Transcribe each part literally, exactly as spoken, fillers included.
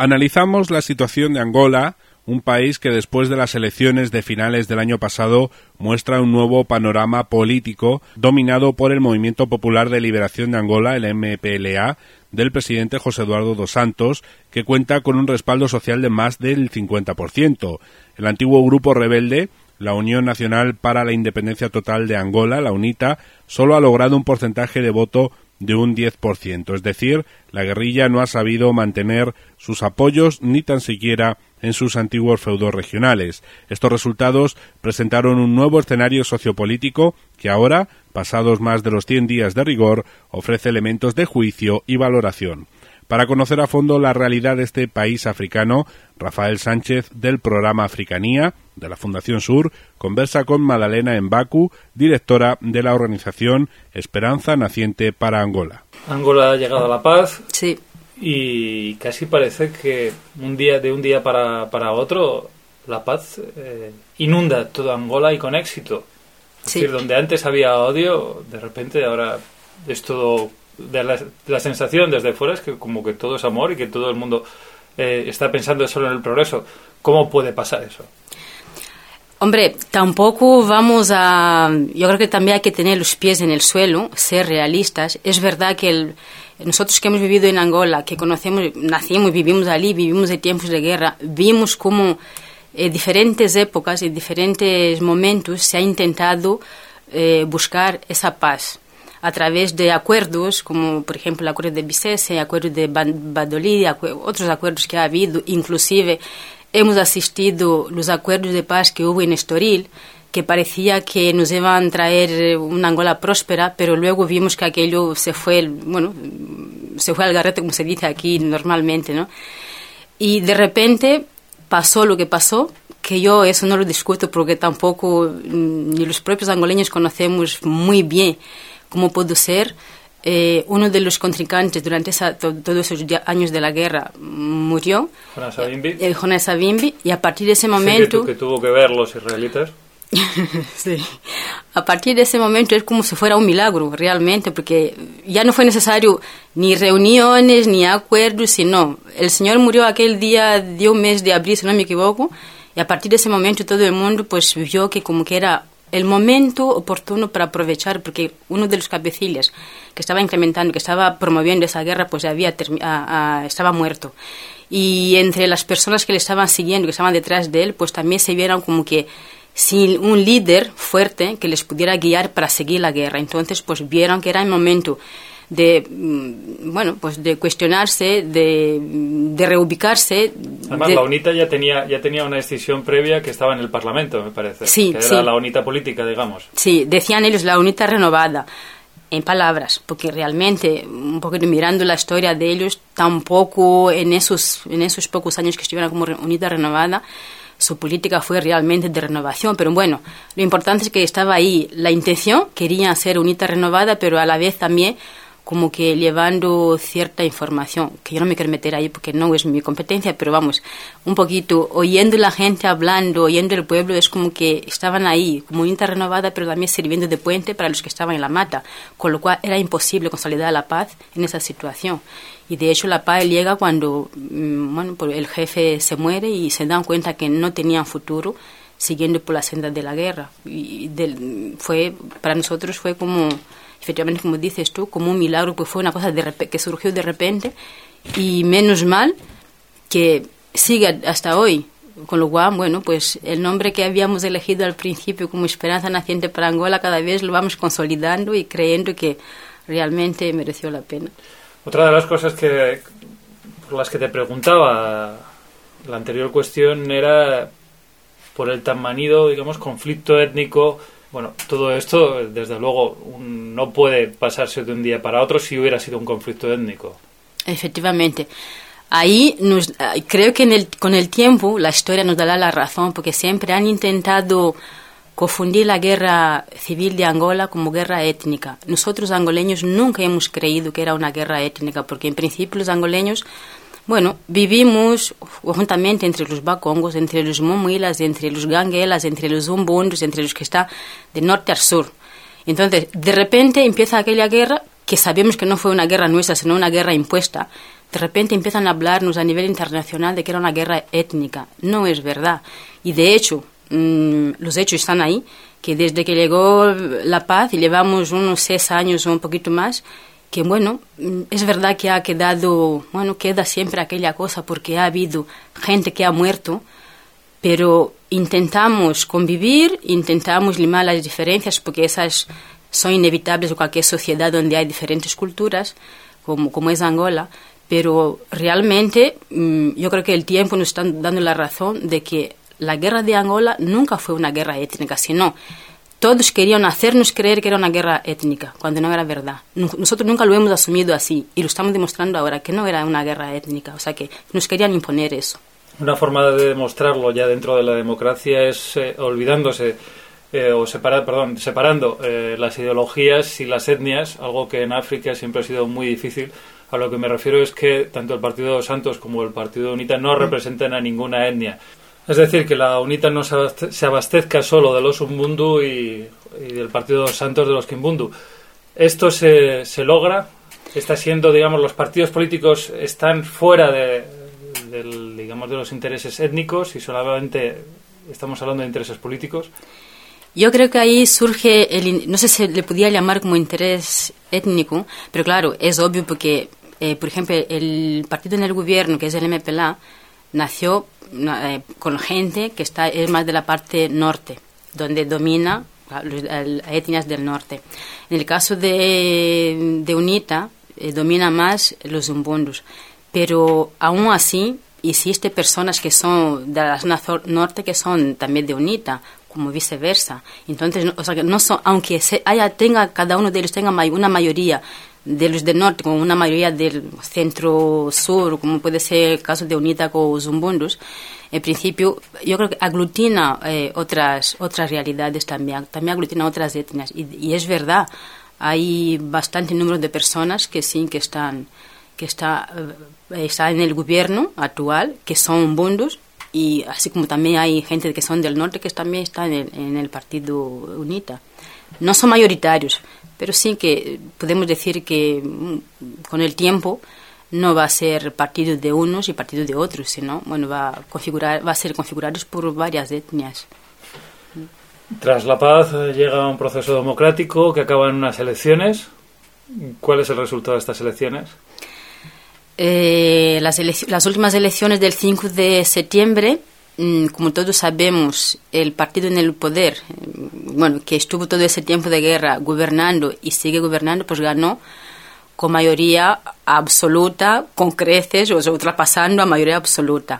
Analizamos la situación de Angola, un país que después de las elecciones de finales del año pasado muestra un nuevo panorama político dominado por el Movimiento Popular de Liberación de Angola, el M P L A, del presidente José Eduardo dos Santos, que cuenta con un respaldo social de más del cincuenta por ciento. El antiguo grupo rebelde, la Unión Nacional para la Independencia Total de Angola, la UNITA, solo ha logrado un porcentaje de voto de un diez por ciento, es decir, la guerrilla no ha sabido mantener sus apoyos ni tan siquiera en sus antiguos feudos regionales. Estos resultados presentaron un nuevo escenario sociopolítico que ahora, pasados más de los cien días de rigor, ofrece elementos de juicio y valoración. Para conocer a fondo la realidad de este país africano, Rafael Sánchez, del programa Africanía, de la Fundación Sur, conversa con Madalena Mbaku, directora de la organización Esperanza Naciente para Angola. Angola ha llegado a la paz. Sí. Y casi parece que un día de un día para, para otro la paz eh, inunda toda Angola y con éxito. Es sí. decir, donde antes había odio, de repente ahora es todo... De la, la sensación desde fuera es que como que todo es amor y que todo el mundo eh, está pensando solo en el progreso. ¿Cómo puede pasar eso? Hombre, tampoco vamos a... Yo creo que también hay que tener los pies en el suelo, ser realistas. Es verdad que el, nosotros que hemos vivido en Angola, que conocemos, nacimos, vivimos allí, vivimos de tiempos de guerra, vimos cómo en diferentes épocas, en diferentes momentos se ha intentado eh, buscar esa paz a través de acuerdos, como por ejemplo el acuerdo de Bicese, el acuerdo de Badolí, acu- otros acuerdos que ha habido, inclusive hemos asistido los acuerdos de paz que hubo en Estoril, que parecía que nos iban a traer una Angola próspera, pero luego vimos que aquello se fue, bueno, se fue al garete, como se dice aquí normalmente, ¿no? Y de repente pasó lo que pasó, que yo eso no lo discuto porque tampoco ni los propios angoleños conocemos muy bien cómo pudo ser. Eh, uno de los contrincantes durante esa, to, todos esos años de la guerra murió, Jonas Savimbi, eh, Jonas Savimbi, y a partir de ese momento... Sí, que, que tuvo que ver los israelitas. Sí. A partir de ese momento es como si fuera un milagro realmente, porque ya no fue necesario ni reuniones ni acuerdos, sino el señor murió aquel día de un mes de abril, si no me equivoco, y a partir de ese momento todo el mundo pues vio que como que era el momento oportuno para aprovechar, porque uno de los cabecillas que estaba incrementando, que estaba promoviendo esa guerra, pues había termi- a, a, estaba muerto. Y entre las personas que le estaban siguiendo, que estaban detrás de él, pues también se vieron como que sin un líder fuerte que les pudiera guiar para seguir la guerra. Entonces, pues vieron que era el momento de, bueno, pues de cuestionarse, de, de reubicarse. Además, de... la UNITA ya tenía ya tenía una decisión previa que estaba en el Parlamento, me parece. Sí, que sí. era la UNITA política, digamos. Sí, decían ellos la UNITA renovada, en palabras, porque realmente, un poquito mirando la historia de ellos, tampoco en esos, en esos pocos años que estuvieron como UNITA renovada, su política fue realmente de renovación, pero bueno, lo importante es que estaba ahí la intención, querían ser UNITA renovada, pero a la vez también como que llevando cierta información, que yo no me quiero meter ahí porque no es mi competencia, pero vamos, un poquito, oyendo la gente hablando, oyendo el pueblo, es como que estaban ahí, como UNITA renovada, pero también sirviendo de puente para los que estaban en la mata, con lo cual era imposible consolidar la paz en esa situación. Y de hecho la paz llega cuando bueno, pues el jefe se muere y se dan cuenta que no tenían futuro siguiendo por la senda de la guerra. Y de, fue, para nosotros fue como... efectivamente, como dices tú, como un milagro, pues fue una cosa de rep- que surgió de repente y menos mal que sigue hasta hoy. Con lo cual, bueno, pues el nombre que habíamos elegido al principio como Esperanza Naciente para Angola cada vez lo vamos consolidando y creyendo que realmente mereció la pena. Otra de las cosas que por las que te preguntaba la anterior cuestión era por el tan manido, digamos, conflicto étnico. Bueno, todo esto, desde luego, un, no puede pasarse de un día para otro si hubiera sido un conflicto étnico. Efectivamente. Ahí nos, creo que en el, con el tiempo la historia nos dará la razón, porque siempre han intentado confundir la guerra civil de Angola como guerra étnica. Nosotros angoleños nunca hemos creído que era una guerra étnica, porque en principio los angoleños... Bueno, vivimos juntamente entre los bacongos, entre los momuilas, entre los ganguelas, entre los umbundos, entre los que están de norte al sur. Entonces, de repente empieza aquella guerra que sabemos que no fue una guerra nuestra, sino una guerra impuesta. de repente empiezan a hablarnos a nivel internacional de que era una guerra étnica. No es verdad. Y de hecho, mmm, los hechos están ahí, que desde que llegó la paz, y llevamos unos seis años o un poquito más, que bueno, es verdad que ha quedado, bueno, queda siempre aquella cosa porque ha habido gente que ha muerto, pero intentamos convivir, intentamos limar las diferencias porque esas son inevitables en cualquier sociedad donde hay diferentes culturas, como, como es Angola, pero realmente yo creo que el tiempo nos está dando la razón de que la guerra de Angola nunca fue una guerra étnica, sino todos querían hacernos creer que era una guerra étnica, cuando no era verdad. Nosotros nunca lo hemos asumido así y lo estamos demostrando ahora, que no era una guerra étnica, o sea que nos querían imponer eso. Una forma de demostrarlo ya dentro de la democracia es eh, olvidándose eh, o separar, perdón, separando eh, las ideologías y las etnias, algo que en África siempre ha sido muy difícil. A lo que me refiero es que tanto el Partido Santos como el Partido UNITA no representan a ninguna etnia. Es decir, que la UNITA no se abastezca solo de los Umbundu y, y del Partido Santos de los Kimbundu. Esto se, se logra, está siendo, digamos, los partidos políticos están fuera de, del, digamos, de los intereses étnicos y solamente estamos hablando de intereses políticos. Yo creo que ahí surge, el, no sé si le podía llamar como interés étnico, pero claro, es obvio porque, eh, por ejemplo, el partido en el gobierno, que es el M P L A, nació eh, con gente que está es más de la parte norte, donde domina las etnias del norte. En el caso de, de UNITA, eh, domina más los umbundus, pero aún así existen personas que son de la zona norte que son también de UNITA, como viceversa. Entonces, o sea, no son, aunque se haya, tenga, cada uno de ellos tenga una mayoría de los del norte, como una mayoría del centro-sur, como puede ser el caso de UNITA con los umbundus, en principio yo creo que aglutina eh, otras otras realidades también, también aglutina otras etnias. Y, y es verdad, hay bastante número de personas que sí, que están, que está, eh, está en el gobierno actual, que son umbundus, y así como también hay gente que son del norte que también está en el, en el partido UNITA. No son mayoritarios, pero sí que podemos decir que con el tiempo no va a ser partido de unos y partido de otros, sino bueno, va a configurar, va a ser configurados por varias etnias. Tras la paz llega un proceso democrático que acaba en unas elecciones. ¿Cuál es el resultado de estas elecciones? Eh, las, elec- las últimas elecciones del cinco de septiembre, mmm, como todos sabemos, el partido en el poder, eh, bueno, que estuvo todo ese tiempo de guerra gobernando y sigue gobernando, pues ganó con mayoría absoluta, con creces, o sea, ultrapasando a mayoría absoluta.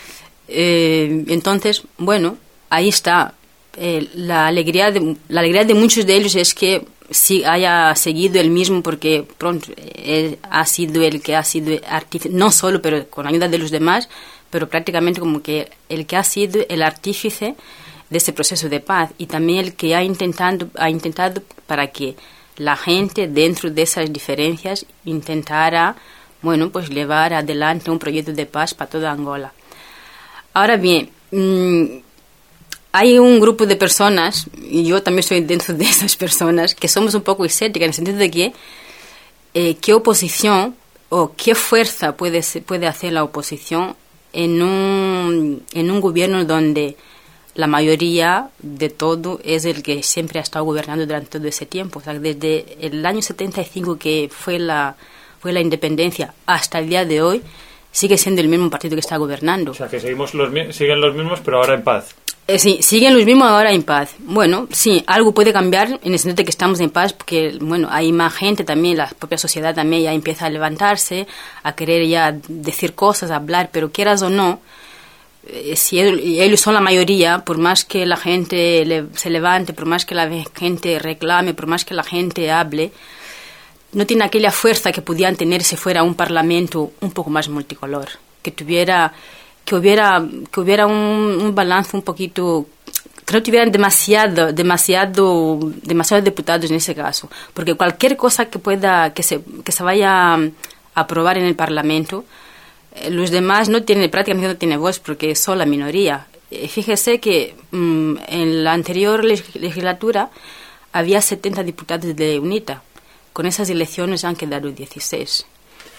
Eh, entonces, bueno, ahí está. Eh, la alegría de, la alegría de muchos de ellos es que si haya seguido el mismo, porque pronto él ha sido el que ha sido artífice, no solo, pero con ayuda de los demás, pero prácticamente como que el que ha sido el artífice de ese proceso de paz y también el que ha intentado, ha intentado para que la gente dentro de esas diferencias intentara, bueno, pues llevar adelante un proyecto de paz para toda Angola. Ahora bien, mmm, hay un grupo de personas, y yo también estoy dentro de esas personas, que somos un poco escépticas en el sentido de que eh, qué oposición o qué fuerza puede, puede hacer la oposición en un, en un gobierno donde la mayoría de todo es el que siempre ha estado gobernando durante todo ese tiempo. O sea, desde el año setenta y cinco, que fue la, fue la independencia, hasta el día de hoy, sigue siendo el mismo partido que está gobernando. O sea, que seguimos los, siguen los mismos, pero ahora en paz. Eh, sí, siguen los mismos ahora en paz. Bueno, sí, algo puede cambiar en el sentido de que estamos en paz porque, bueno, hay más gente también, la propia sociedad también ya empieza a levantarse, a querer ya decir cosas, a hablar, pero quieras o no, eh, si ellos, ellos son la mayoría, por más que la gente le, se levante, por más que la gente reclame, por más que la gente hable, no tiene aquella fuerza que podían tener si fuera un parlamento un poco más multicolor, que tuviera... que hubiera que hubiera un, un balance un poquito, que no tuvieran demasiado demasiado demasiados diputados en ese caso, porque cualquier cosa que pueda que se que se vaya a aprobar en el Parlamento, eh, los demás no tienen, prácticamente no tienen voz porque son la minoría. Eh, fíjese que mmm, en la anterior legislatura había setenta diputados de UNITA, con esas elecciones han quedado dieciséis.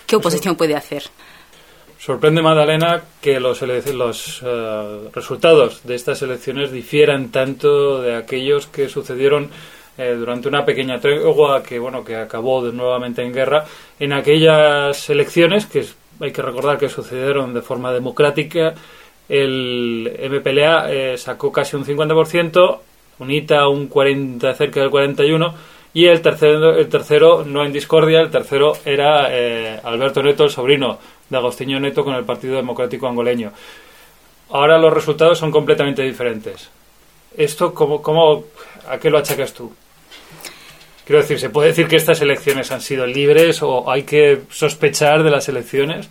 ¿qué oposición puede hacer? Sorprende, Madalena, que los, los uh, resultados de estas elecciones difieran tanto de aquellos que sucedieron eh, durante una pequeña tregua que, bueno, que acabó de, nuevamente en guerra, en aquellas elecciones que hay que recordar que sucedieron de forma democrática. El M P L A eh, sacó casi un cincuenta por ciento, UNITA un cuarenta, cerca del cuarenta y uno por ciento, y el tercero, el tercero no en discordia, el tercero era eh, Alberto Neto, el sobrino de Agostinho Neto, con el Partido Democrático Angoleño. Ahora los resultados son completamente diferentes. ¿Esto cómo, cómo, a qué lo achacas tú? Quiero decir, ¿se puede decir que estas elecciones han sido libres o hay que sospechar de las elecciones?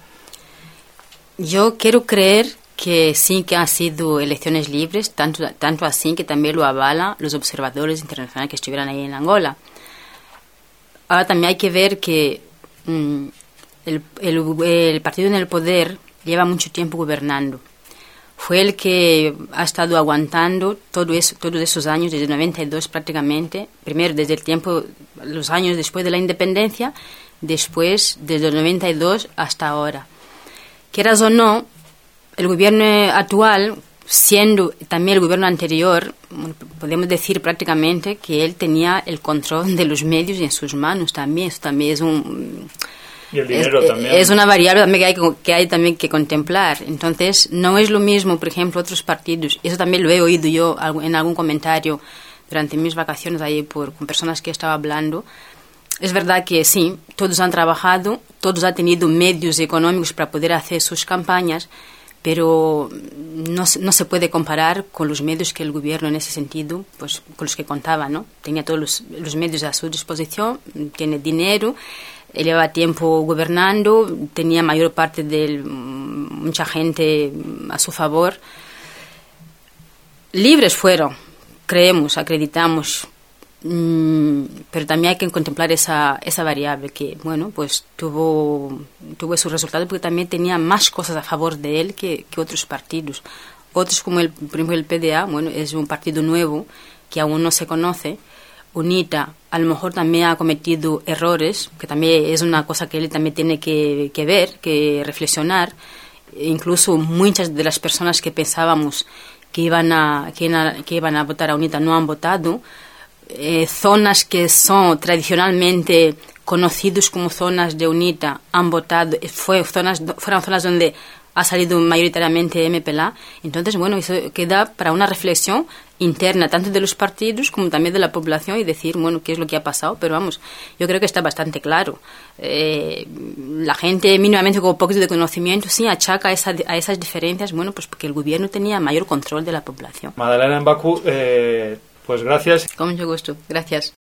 Yo quiero creer que sí que han sido elecciones libres, tanto, tanto así que también lo avalan los observadores internacionales que estuvieron ahí en Angola. Ahora también hay que ver que mmm, el, el, el partido en el poder lleva mucho tiempo gobernando. Fue el que ha estado aguantando todo eso, todos esos años, desde el noventa y dos prácticamente, primero desde el tiempo, los años después de la independencia, después desde el noventa y dos hasta ahora. Quieras o no, el gobierno actual, siendo también el gobierno anterior, podemos decir prácticamente que él tenía el control de los medios en sus manos también. Eso también es un... Y el dinero es, también. Es una variable también que hay, que hay también que contemplar. Entonces, no es lo mismo, por ejemplo, otros partidos. Eso también lo he oído yo en algún comentario durante mis vacaciones ahí por, con personas que estaba hablando. Es verdad que sí, todos han trabajado, todos han tenido medios económicos para poder hacer sus campañas, pero no, no se puede comparar con los medios que el gobierno en ese sentido, pues con los que contaba, ¿no? Tenía todos los, los medios a su disposición, tiene dinero, lleva tiempo gobernando, tenía mayor parte de mucha gente a su favor. Libres fueron, creemos, acreditamos, mm, pero también hay que contemplar esa, esa variable que, bueno, pues tuvo, tuvo esos resultados porque también tenía más cosas a favor de él que, que otros partidos. Otros, como el, por ejemplo el P D A, bueno, es un partido nuevo que aún no se conoce. UNITA a lo mejor también ha cometido errores, que también es una cosa que él también tiene que, que ver, que reflexionar. Incluso muchas de las personas que pensábamos que iban a, que iban a, que iban a votar a UNITA no han votado. Eh, zonas que son tradicionalmente conocidos como zonas de UNITA han votado, fue zonas, fueron zonas donde ha salido mayoritariamente M P L A. Entonces, bueno, eso queda para una reflexión interna, tanto de los partidos como también de la población, y decir, bueno, qué es lo que ha pasado. Pero vamos, yo creo que está bastante claro. Eh, la gente mínimamente con un poquito de conocimiento sí achaca a, esa, a esas diferencias, bueno, pues porque el gobierno tenía mayor control de la población. Madalena Mbaku, eh, pues gracias. Con mucho gusto, gracias.